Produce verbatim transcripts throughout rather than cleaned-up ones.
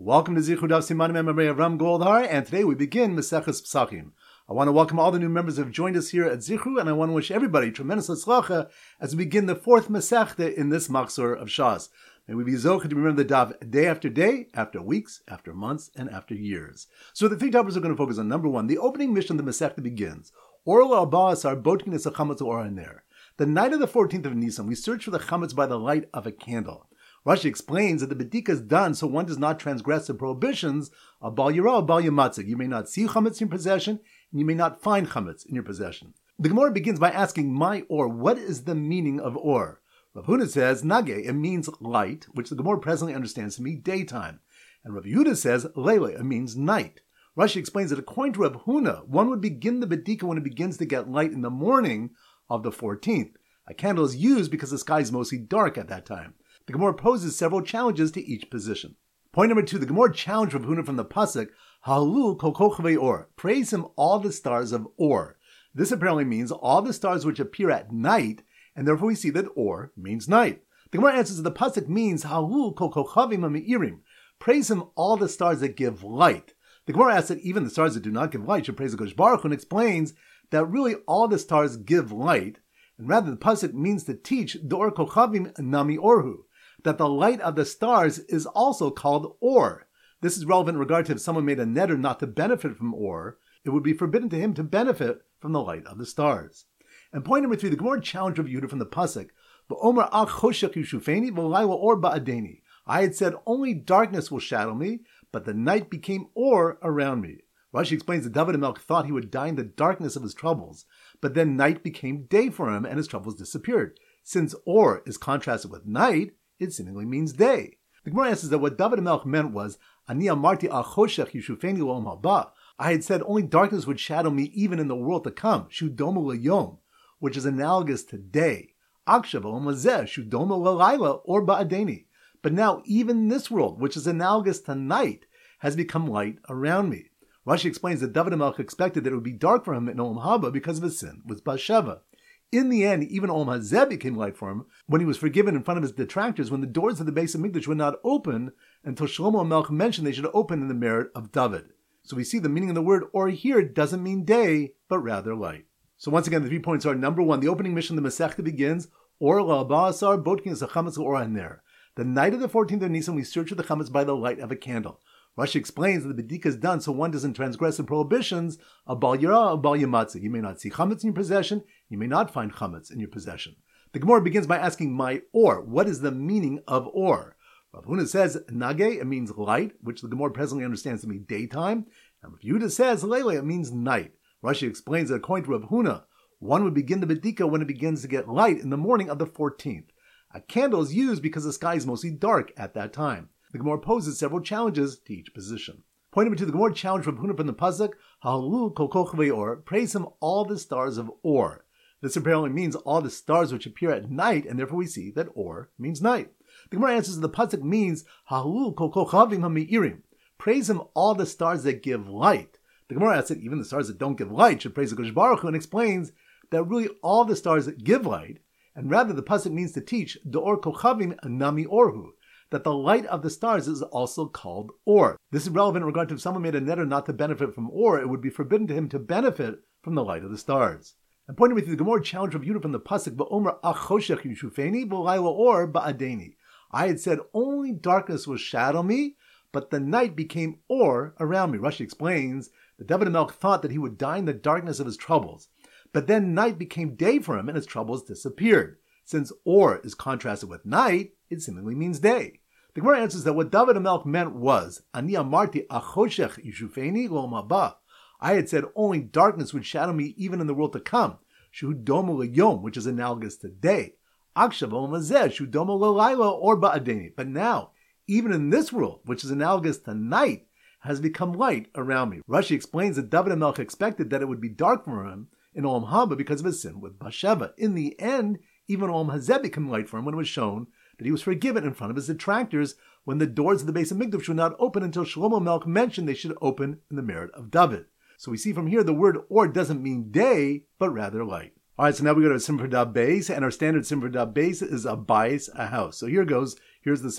Welcome to Zichud Daf Simanim Memory of Ram Goldhar, and today we begin Maseches Pesachim. I want to welcome all the new members who have joined us here at Zichud, and I want to wish everybody tremendous hatzlacha as we begin the fourth Masechta in this Machzor of Shas. May we be zocheh to remember the Daf day after day, after weeks, after months, and after years. So the three topics are going to focus on number one, the opening mission of the Masechta begins. Orel al-Ba'asar Botkin is a chametz or aner. The night of the fourteenth of Nisan, we search for the chametz by the light of a candle. Rashi explains that the bedika is done so one does not transgress the prohibitions of Bal Yira, Bal Yamatzik. You may not see chametz in your possession, and you may not find chametz in your possession. The Gemara begins by asking, my or, what is the meaning of or? Rav Huna says, nage, it means light, which the Gemara presently understands to mean daytime. And Rav Yehuda says, lele, it means night. Rashi explains that according to Rav Huna, one would begin the bedika when it begins to get light in the morning of the fourteenth. A candle is used because the sky is mostly dark at that time. The Gemara poses several challenges to each position. Point number two, the Gemara challenged Rav Huna from the pasuk, Halu kol kochavei or, praise him all the stars of or. This apparently means all the stars which appear at night, and therefore we see that or means night. The Gemara answers that the pasuk means Halu kol kochavim ha'meirim, praise him all the stars that give light. The Gemara asks that even the stars that do not give light should praise the Kodesh Baruch Hu, and explains that really all the stars give light, and rather the pasuk means to teach Dor kochavim nami orhu, that the light of the stars is also called or. This is relevant in regard to if someone made a neder not to benefit from or, it would be forbidden to him to benefit from the light of the stars. And point number three, the Gemara challenged Rav Yehuda from the pasuk, V'omer ach choshech yushufeni v'layla or ba'adeni. I had said only darkness will shadow me, but the night became or around me. Rashi explains that David HaMelech thought he would die in the darkness of his troubles, but then night became day for him and his troubles disappeared. Since or is contrasted with night, it seemingly means day. The Gemara answers that what David HaMelech meant was, Ani amarti al choshech yishufeni l'olam haba. I had said only darkness would shadow me even in the world to come, shudomu l'yom, which is analogous to day. Akshav olam lazeh, shudomu l'layla or ba'adeni. But now even this world, which is analogous to night, has become light around me. Rashi explains that David HaMelech expected that it would be dark for him in Olam Haba because of his sin with Bathsheba. In the end, even Olam Hazeh became light for him when he was forgiven in front of his detractors when the doors of the Beis HaMikdash would not open until Shlomo HaMelech mentioned they should open in the merit of David. So we see the meaning of the word or here doesn't mean day, but rather light. So once again, the three points are, number one, the opening mission of the Masechta begins, or la'ba'asar botkin is a chametz or aner. The night of the fourteenth of Nisan, we search for the chametz by the light of a candle. Rashi explains that the bedika is done so one doesn't transgress the prohibitions of Bal Yira or Bal Yamatzik. You may not see chametz in your possession, you may not find chametz in your possession. The Gemara begins by asking my or, what is the meaning of or? Rav Huna says, nage, it means light, which the Gemara presently understands to mean daytime, and Rav Yehuda says, lele, it means night. Rashi explains that according to Rav Huna, one would begin the bedika when it begins to get light in the morning of the fourteenth. A candle is used because the sky is mostly dark at that time. The Gemara poses several challenges to each position. Point number two, the Gemara challenged Rav Huna from the pasuk, Halu kol kochavei or, praise him all the stars of or. This apparently means all the stars which appear at night, and therefore we see that or means night. The Gemara answers that the pasuk means Halu kol kochavim ha'meirim, praise him all the stars that give light. The Gemara asks that even the stars that don't give light should praise the Kodesh Baruch Hu, and explains that really all the stars that give light, and rather the pasuk means to teach Dor kochavim nami orhu, that the light of the stars is also called or. This is relevant in regard to if someone made a neder not to benefit from or, it would be forbidden to him to benefit from the light of the stars. And pointing with the Gemara challenge Rav Yehuda from the pasuk, V'omer ach choshech yushufeni v'layla or ba'adeni. I had said only darkness will shadow me, but the night became or around me. Rashi explains that David HaMelech thought that he would die in the darkness of his troubles, but then night became day for him and his troubles disappeared. Since or is contrasted with night, it seemingly means day. The Gemara answers that what David HaMelech meant was, Ani amarti achoshech yishufeni l'olam haba. I had said only darkness would shadow me even in the world to come, shu domu l'yom, which is analogous to day. Akshav olam hazeh, shu domu l'layla or ba'adeni. But now, even in this world, which is analogous to night, has become light around me. Rashi explains that David HaMelech expected that it would be dark for him in Olam Haba because of his sin with Bathsheba. In the end, even Olam Hazeh became light for him when it was shown that he was forgiven in front of his detractors when the doors of the Beis HaMikdash would not open until Shlomo HaMelech mentioned they should open in the merit of David. So we see from here the word or doesn't mean day, but rather light. All right, so now we go to Simfer Dab Beis, and our standard Simfer Dab Beis is a bais, a house. So here goes, here's the simon.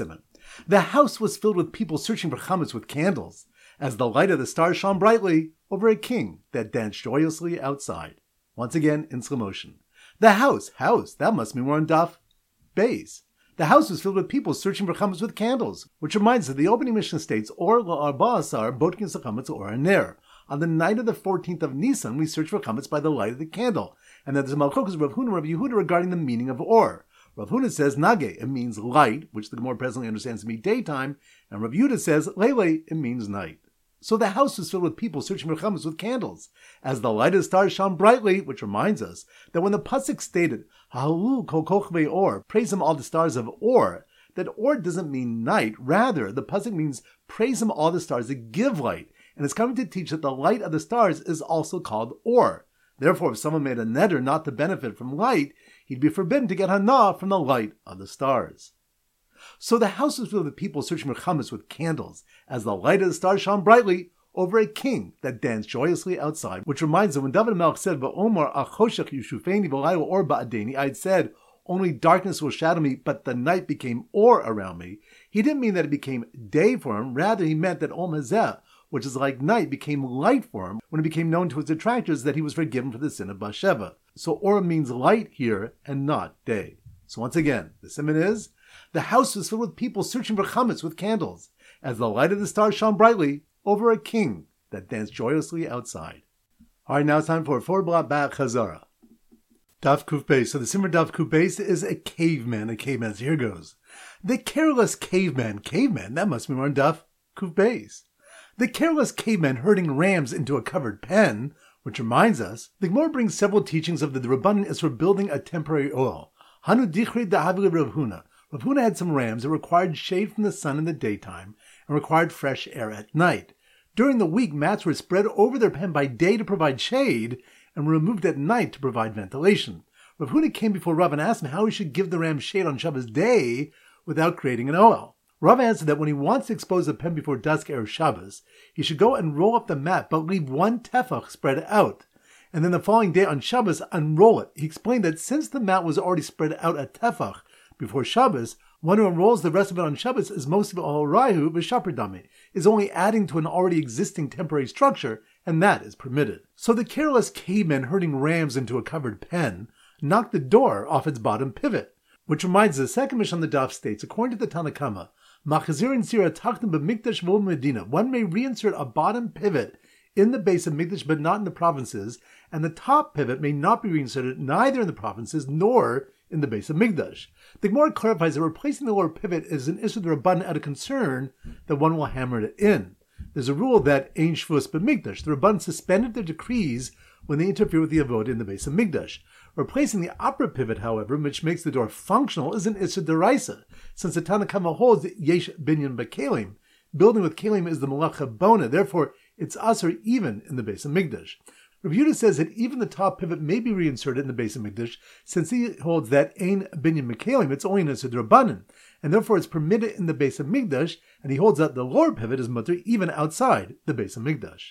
The house was filled with people searching for chametz with candles, as the light of the stars shone brightly over a king that danced joyously outside. Once again, in slow motion. The house, house, that must mean we're on Daf Beis. The house was filled with people searching for chametz with candles, which reminds us that the opening Mishnah states, Or la'arba asar bodkin chametz or a ner. On the night of the fourteenth of Nisan, we search for chametz by the light of the candle, and that there's a malchokas of Rav Huna and Rav Yehuda regarding the meaning of or. Rav Huna says nage, it means light, which the Gemara presently understands to mean daytime, and Rav Yehuda says lele, it means night. So the house was filled with people searching for chametz with candles, as the light of the stars shone brightly, which reminds us that when the pasuk stated, Ha'alu kol kochvei or, praise him all the stars of or, that or doesn't mean night, rather the pasuk means praise him all the stars that give light, and it's coming to teach that the light of the stars is also called or. Therefore, if someone made a neder not to benefit from light, he'd be forbidden to get hana from the light of the stars. So the house was filled with people searching for chametz with candles, as the light of the stars shone brightly over a king that danced joyously outside, which reminds us when David Melch said, Va'omar achoshech yushufeni v'layla or ba'adeni, I had said, only darkness will shadow me, but the night became or around me. He didn't mean that it became day for him, rather he meant that Om Hazeh, which is like night, became light for him when it became known to his detractors that he was forgiven for the sin of Bathsheba. So or means light here and not day. So once again, the simon is, the house was filled with people searching for chametz with candles, as the light of the stars shone brightly over a king that danced joyously outside. All right, now it's time for four blot back chazara. Daf Kuf Beis. So the simmer Daf Kuf Beis is a caveman. A caveman. So here goes. The careless caveman. Caveman. That must be more on Daf Kuf Beis. The careless caveman herding rams into a covered pen, which reminds us, the Gemara brings several teachings of the Rabbanan as for building a temporary oil. Hanu dichri da'havli Rav Huna. Rav Huna had some rams that required shade from the sun in the daytime and required fresh air at night. During the week, mats were spread over their pen by day to provide shade and were removed at night to provide ventilation. Rav Huna came before Rav and asked him how he should give the rams shade on Shabbos day without creating an oil. Rav answered that when he wants to expose the pen before dusk Erev Shabbos, he should go and roll up the mat, but leave one tefach spread out, and then the following day on Shabbos unroll it. He explained that since the mat was already spread out a tefach before Shabbos, one who unrolls the rest of it on Shabbos is most of all raihu v'shaperdami, is only adding to an already existing temporary structure, and that is permitted. So the careless caveman herding rams into a covered pen knocked the door off its bottom pivot, which reminds us the second Mishnah on the Daf states, according to the Tanna Kama, Machazirin sira tachtim b'mikdash v'ol medina. One may reinsert a bottom pivot in the base of Mikdash, but not in the provinces, and the top pivot may not be reinserted neither in the provinces nor in the base of Mikdash. The Gemara clarifies that replacing the lower pivot is an issue Rabbanan out of concern that one will hammer it in. There's a rule that Ein Shvus b'Mikdash. The Rabbanan suspended their decrees when they interfere with the avodah in the base of Mikdash. Replacing the upper pivot, however, which makes the door functional, is an issur deraisa, since the Tanna Kama holds that yesh binyan b'kelim. Building with kelim is the malacha bona, therefore it's asur even in the base of Mikdash. Rav Yehuda says that even the top pivot may be reinserted in the base of Mikdash, since he holds that ein binyan b'kelim, it's only an issur d'Rabbanan, and therefore it's permitted in the base of Mikdash, and he holds that the lower pivot is mutter even outside the base of Mikdash.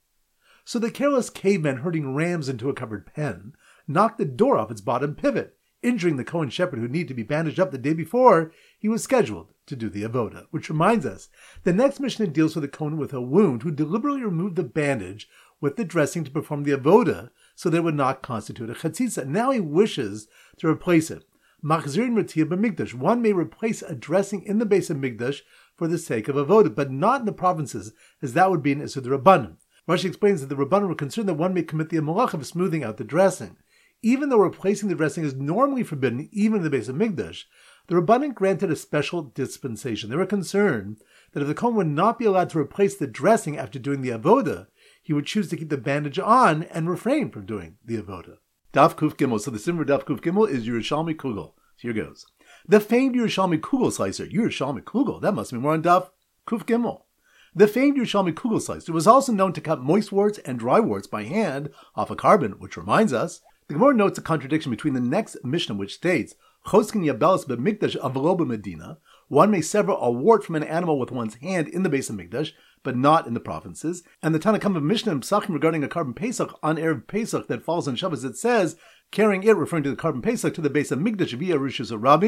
So the careless caveman herding rams into a covered pen knocked the door off its bottom pivot, injuring the Kohen shepherd who needed to be bandaged up the day before he was scheduled to do the avoda. Which reminds us, the next Mishnah deals with a Kohen with a wound who deliberately removed the bandage with the dressing to perform the avoda so that it would not constitute a chatzitza. Now he wishes to replace it. Machzirin Ratia b'Mikdash. One may replace a dressing in the base of Mikdash for the sake of avoda, but not in the provinces, as that would be an issur d'Rabbanan. Rashi explains that the Rabbanan were concerned that one may commit the malach of smoothing out the dressing. Even though replacing the dressing is normally forbidden, even in the base of Mikdash, the Rabbanan granted a special dispensation. They were concerned that if the Kohen would not be allowed to replace the dressing after doing the avoda, he would choose to keep the bandage on and refrain from doing the avoda. Daf Kuf Gimel. So the simmer Daf Kuf Gimel is Yerushalmi Kugel. Here goes. The famed Yerushalmi Kugel slicer. Yerushalmi Kugel. That must be more on Daf Kuf Gimel. The famed Yerushalmi Kugel slicer was also known to cut moist warts and dry warts by hand off a carbon, which reminds us, the Gemara notes a contradiction between the next Mishnah, which states, Choskin yabelis b'mikdash avlo b'medina. One may sever a wart from an animal with one's hand in the base of Mikdash, but not in the provinces. And the Tanna Kama Mishnah in Pesachim regarding a carbon Pesach on Erev Pesach that falls on Shabbos, it says, carrying it, referring to the carbon Pesach, to the base of Mikdash via Rishus Rabim,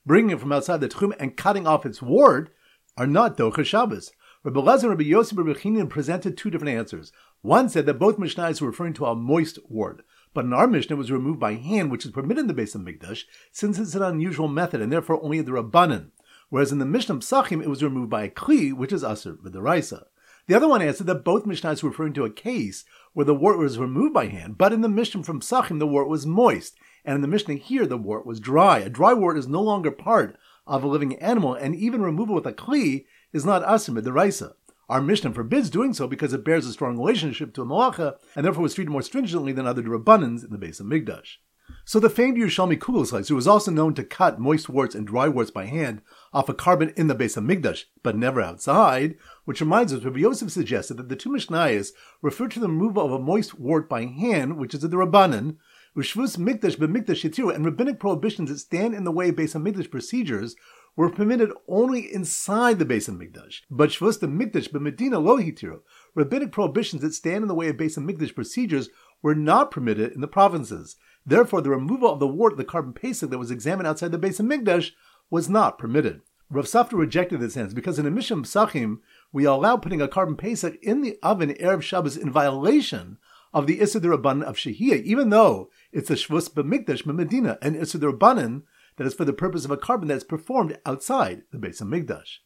bringing it from outside the Tchum and cutting off its wart are not Docher Shabbos. Rabbi Elazar and Rabbi Yossi Bar Yochanan presented two different answers. One said that both Mishnayos were referring to a moist wart, but in our Mishnah it was removed by hand, which is permitted in the Beis Hamikdash, since it's an unusual method and therefore only the Rabbanan. Whereas in the Mishnah Psachim it was removed by a Kli, which is Asur V'Deraisa. The other one answered that both Mishnayos were referring to a case where the wart was removed by hand, but in the Mishnah from Psachim the wart was moist, and in the Mishnah here the wart was dry. A dry wart is no longer part of a living animal, and even removal with a Kli is not Asur V'Deraisa. Our Mishnah forbids doing so because it bears a strong relationship to a malacha, and therefore was treated more stringently than other Rabbanans in the Beis Hamikdash. So the famed Yerushalmi Kugel slicer was also known to cut moist warts and dry warts by hand off a carbon in the Beis Hamikdash, but never outside, which reminds us Rabbi Yosef suggested that the two Mishnayos refer to the removal of a moist wart by hand, which is the Rabbanan, Ushvus Mikdash b'Mikdash Yitiru, and rabbinic prohibitions that stand in the way of Beis Hamikdash procedures were permitted only inside the Beis Hamikdash. But Shvus the Mikdash b'Medina lo hitiru, rabbinic prohibitions that stand in the way of Beis Hamikdash procedures were not permitted in the provinces. Therefore, the removal of the wart of the carbon pesach that was examined outside the Beis Hamikdash was not permitted. Rav Safra rejected this answer because in the Mishnah Psachim we allow putting a carbon pesach in the oven Erev Shabbos in violation of the Issur D'Rabbanan of Shehiyah, even though it's a Shvus b'Mikdash b'Medina, and Issur D'Rabbanan that is for the purpose of a carbon that is performed outside the Beis Hamikdash.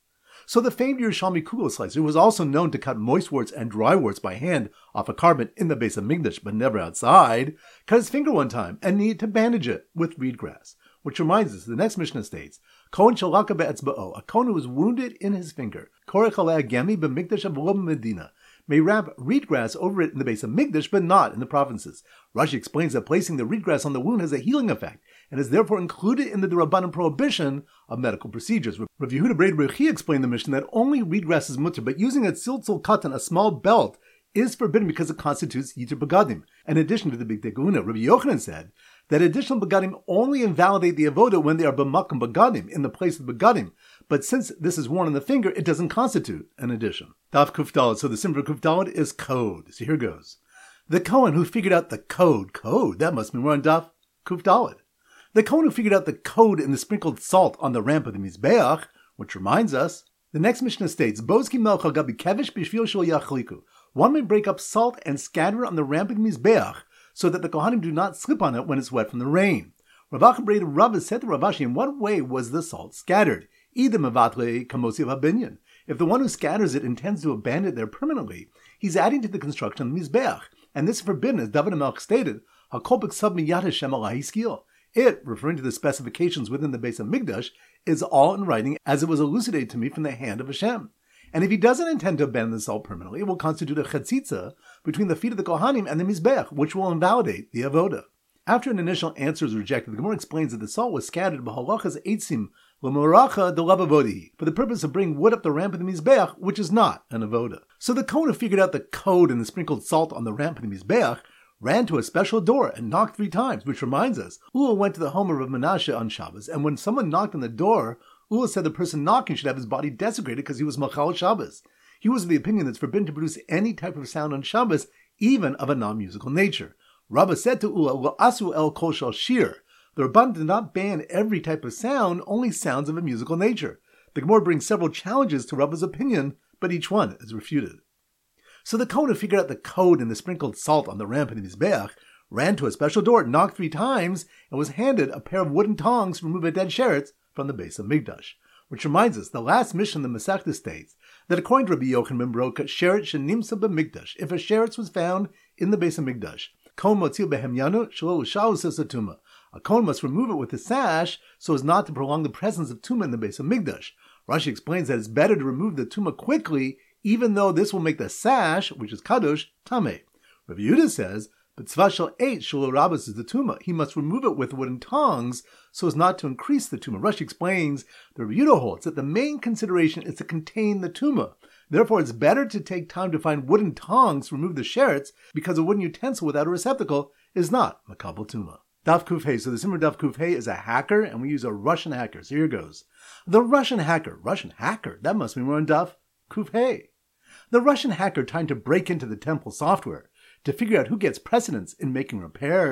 So the famed Yerushalmi Kugel slicer was also known to cut moist warts and dry warts by hand off a carbon in the Beis Hamikdash, but never outside, cut his finger one time and needed to bandage it with reed grass. Which reminds us, the next Mishnah states, Kohen shalaka be'etzba'o, a Kohen who was wounded in his finger, korech alei gemi b'mikdash avlo b'Medina, may wrap reed grass over it in the Beis Hamikdash, but not in the provinces. Rashi explains that placing the reed grass on the wound has a healing effect, and is therefore included in the D'Rabbanan prohibition of medical procedures. Rav Yehuda Breder Rechi explained the mission that only reed grass is mutter, but using a tziltzul katan, a small belt, is forbidden because it constitutes yitur begadim. In addition to the big teguna, Rabbi Yochanan said that additional begadim only invalidate the avoda when they are b'makom begadim, in the place of begadim. But since this is worn on the finger, it doesn't constitute an addition. Daf Kuf Daled. So the symbol for Kuf Daled is code. So here goes. The Kohen who figured out the code, code, that must be more on Daf Kuf Daled. The Kohen who figured out the code in the sprinkled salt on the ramp of the Mizbeach, which reminds us, the next Mishnah states, Bozki melcha gabi kevish b'shvil shel yachliku. One may break up salt and scatter it on the ramp of the Mizbeach, so that the Kohanim do not slip on it when it's wet from the rain. Rav Acha Breder Rabbah said to Rav Ashi, in what way was the salt scattered? Either mevatle kamosi of habinyan. If the one who scatters it intends to abandon it there permanently, he's adding to the construction of the Mizbeach, and this is forbidden, as David HaMelech stated, hakol b'ksav miyad Hashem ala hiskil. It, referring to the specifications within the Beis Hamikdash, is all in writing as it was elucidated to me from the hand of Hashem. And if he doesn't intend to abandon the salt permanently, it will constitute a chetzitza between the feet of the Kohanim and the Mizbeach, which will invalidate the avoda. After an initial answer is rejected, the Gemara explains that the salt was scattered b'halachas eitzim l'moracha de lavavodi, for the purpose of bringing wood up the ramp of the Mizbeach, which is not an avoda. So the Kohen who figured out the code and the sprinkled salt on the ramp of the Mizbeach ran to a special door and knocked three times, which reminds us, Ula went to the home of Rav Menashe on Shabbos, and when someone knocked on the door, Ula said the person knocking should have his body desecrated because he was Machal Shabbos. He was of the opinion that it's forbidden to produce any type of sound on Shabbos, even of a non-musical nature. Rabbah said to Ula, Lo asu el kol shal shir. The Rabban did not ban every type of sound, only sounds of a musical nature. The Gemara brings several challenges to Rabbah's opinion, but each one is refuted. So the Kohen who figured out the code and the sprinkled salt on the ramp in the Mizbeach ran to a special door, knocked three times, and was handed a pair of wooden tongs to remove a dead sheretz from the Beis Hamikdash. Which reminds us, the last mission of the Masechta states that according to Rabbi Yochanan ben Broka, sheretz shenimsa b'mikdash, if a sheretz was found in the Beis Hamikdash, Kohen motzil behemyanu shelo l'shal sesatuma. A Kohen must remove it with a sash so as not to prolong the presence of Tumah in the Beis Hamikdash. Rashi explains that it's better to remove the Tumah quickly, even though this will make the sash, which is kadosh, tameh. Rav Yehuda says, but tzvah shel eight shelo rabbos is the Tumah. He must remove it with wooden tongs so as not to increase the Tumah. Rashi explains that Rav Yehuda holds that the main consideration is to contain the Tumah. Therefore, it's better to take time to find wooden tongs to remove the sheretz, because a wooden utensil without a receptacle is not makabel Tumah. Daf Kuf Hey. So the Simmer Daf Kuf Hey is a hacker, and we use a Russian hacker. So here goes. The Russian hacker. Russian hacker? That must be more on Daf Kuf Hey. The Russian hacker tried to break into the temple software to figure out who gets precedence in making repairs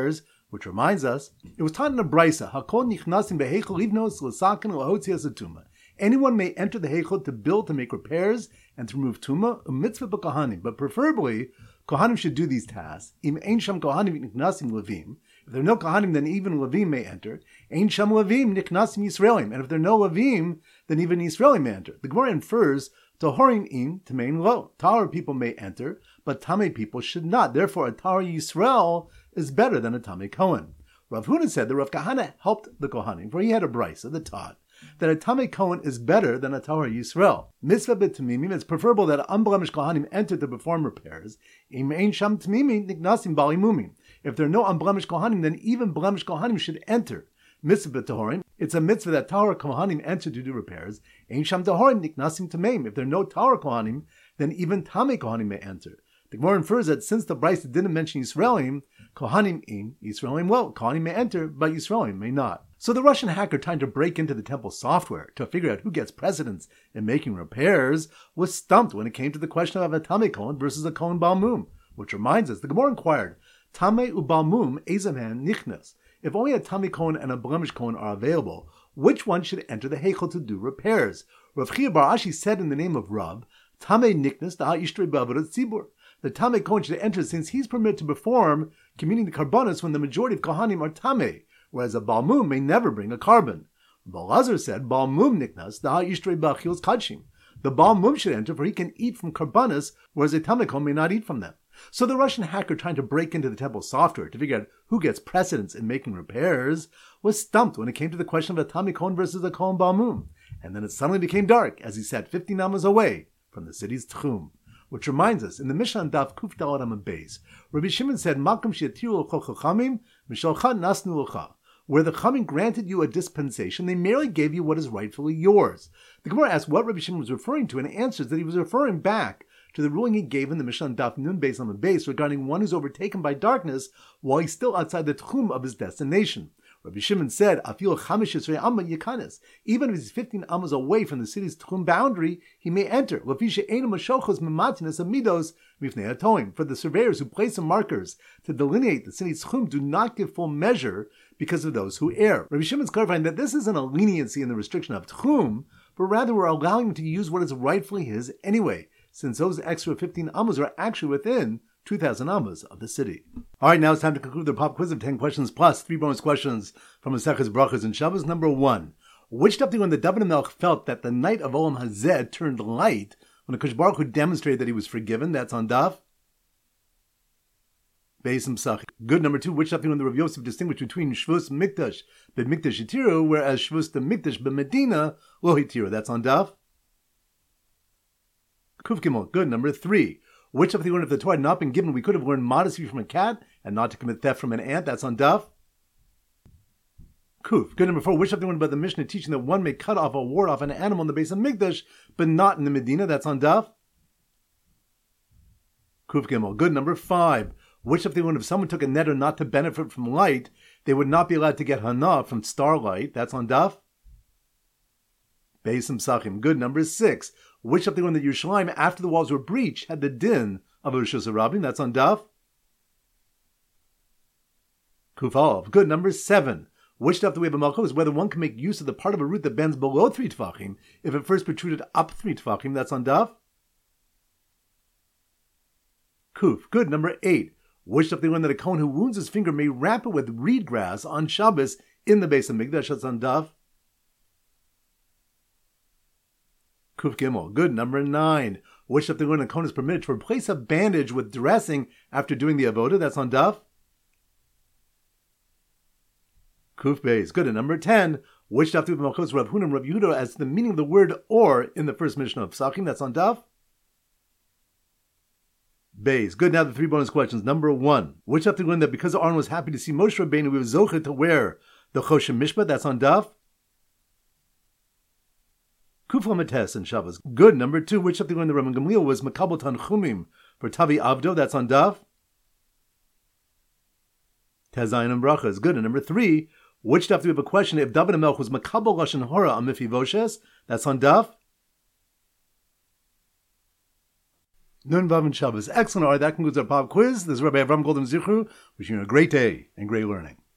Which reminds us, it was taught in a brisa, Hakol nichnasim beheichel livnos l'saken l'hotzias atuma. Anyone may enter the heichel to build, to make repairs, and to remove tuma, a mitzvah b'kohanim. But preferably, kohanim should do these tasks. Im ein sham kohanim nichnasim levim. If there are no kohanim, then even levim may enter. Ein sham levim nichnasim Yisraelim. And if there are no levim, then even Yisraelim may enter. The Gemara infers, Tohorim im tamein lo. Tahor people may enter, but Tamei people should not. Therefore, a Tahor Yisrael is better than a Tamei Kohen. Rav Huna said that Rav Kahana helped the Kohanim, for he had a brisa that taught that a Tamei Kohen is better than a Tahor Yisrael. Mitzvah b'tamimim, it's preferable that unblemished Kohanim enter to perform repairs. Im ein sham tamimim niknasim bali mumim. If there are no unblemished Kohanim, then even blemished Kohanim should enter. Mitzvah b'tahorim, it's a mitzvah that Tahor Kohanim enter to do repairs. Ein sham tahorim niknasim tameim. If there are no Tahor Kohanim, then even Tamei Kohanim may enter. The Gemara infers that since the brisa didn't mention Yisraelim, Kohanim in, Yisraelim well, Kohanim may enter, but Yisraelim may not. So the Russian hacker trying to break into the temple software to figure out who gets precedence in making repairs was stumped when it came to the question of a Tamei Kohen versus a Kohen Balmum. Which reminds us, the Gemara inquired, Tamei u'Balmum ezaman nichnas. If only a Tamei Kohen and a blemished Kohen are available, which one should enter the heichel to do repairs? Rav Chia bar Ashi said in the name of Rav, Tamei nichnas da ishtri b'avodat tzibur. The Tamei Kohen should enter since he's permitted to perform communing the karbanos when the majority of Kohanim are Tamei, whereas a Balmum may never bring a carbon. Balazar said, Balmum niknas da ishtri b'achil's kachim. The Balmum should enter for he can eat from karbanos, whereas a Tamei Kohen may not eat from them. So the Russian hacker trying to break into the temple software to figure out who gets precedence in making repairs was stumped when it came to the question of a Tamei Kohen versus a Kohen Balmum. And then it suddenly became dark as he sat fifty amas away from the city's Tchum. Which reminds us, in the Mishnah on Daf Kuf Daled Amud Beis, Rabbi Shimon said, Malkum she'atiru l'chol chachamim, mishalcha nasnu l'cha. Where the Chachamim granted you a dispensation, they merely gave you what is rightfully yours. The Gemara asked what Rabbi Shimon was referring to, and answers that he was referring back to the ruling he gave in the Mishnah on Daf Nun Beis Amud Beis regarding one who's overtaken by darkness while he's still outside the Tchum of his destination. Rabbi Shimon said, Afil chamish yisrei amma yikanis. Even if he's fifteen amas away from the city's Tchum boundary, he may enter. For the surveyors who place the markers to delineate the city's Tchum do not give full measure because of those who err. Rabbi Shimon's clarifying that this isn't a leniency in the restriction of Tchum, but rather we're allowing him to use what is rightfully his anyway, since those extra fifteen amas are actually within two thousand amas of the city. All right, now it's time to conclude the pop quiz of ten questions plus three bonus questions from Maseches Brachos and Shabbos. Number one, which chapter when the David HaMelech felt that the night of Olam Hazeh turned light when the Kosh Baruch Hu demonstrated that he was forgiven? That's on Daf Beis Mesach. Good. Number two, which chapter when the Rav Yosef distinguished between Shvus Mikdash b'Mikdash Hitiru, whereas Shvus the Mikdash b'Medina lo Hitiru? That's on Daf Kuf Gimel. Good. Number three, which of the if the Torah had not been given, we could have learned modesty from a cat and not to commit theft from an ant? That's on Daf Kuf. Good. Number four, which of the about the Mishnah teaching that one may cut off a wart off an animal in the base of Mikdash, but not in the Medina? That's on Daf Kuf Gimel. Good. Number five, which of the if someone took a neder not to benefit from light, they would not be allowed to get hana from starlight? That's on Daf Beis Mesachim. Good. Number six, which of the one that Yerushalayim, after the walls were breached, had the din of a Rishus HaRabim? That's on Daf Kuf Aleph. Good. Number seven, which Daf do we have a malchus is whether one can make use of the part of a root that bends below three tefachim if it first protruded up three tefachim? That's on Daf Kuf. Good. Number eight, which Daf do we learn that a Kohen who wounds his finger may wrap it with reed grass on Shabbos in the base of Mikdash? That's on Daf Kuf Gimel. Good. Number nine, which of the when a Kohen is permitted to replace a bandage with dressing after doing the avoda? That's on Daf Kuf Beis. Good. And number ten, which Daf do Malchus Rav Huna and Rav Yehuda as to the meaning of the word or in the first Mishnah of Psachim? That's on Daf Beis. Good. Now the three bonus questions. Number one, which Daf do learn that because Aaron was happy to see Moshe Rabbeinu, we was zocher to wear the Choshen Mishpat? That's on Daf Kufla Mates and Shabbos. Good. Number two, which of the when the Rabban Gamliel was Makabel Tanchumim for Tavi Avdo? That's on Daf Tezayin and Brachas. Good. And number three, which Daf do we have a question if David HaMelech was Makabel Lashon Hora on Mephibosheth? That's on Daf Nun Vav and Shabbos. Excellent. All right, that concludes our pop quiz. This is Rabbi Avram Golden Zichru. Wishing you a great day and great learning.